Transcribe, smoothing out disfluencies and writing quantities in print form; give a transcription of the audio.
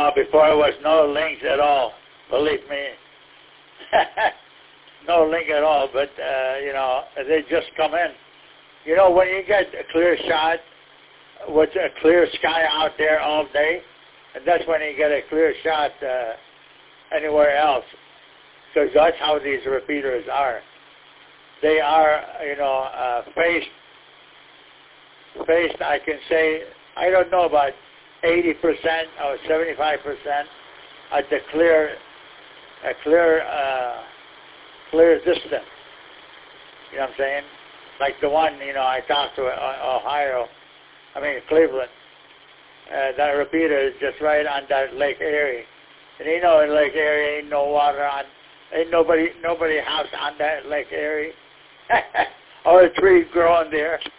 before it was no links at all. Believe me. No link at all, but, they just come in. When you get a clear shot with a clear sky out there all day, and that's when you get a clear shot anywhere else, because that's how these repeaters are. They are, faced, I can say, I don't know, about 80% or 75% at the clear distance. You know what I'm saying? Like the one, I talked to Cleveland. That repeater is just right on that Lake Erie. And in Lake Erie ain't no water on, ain't nobody house on that Lake Erie. Or a tree growing there.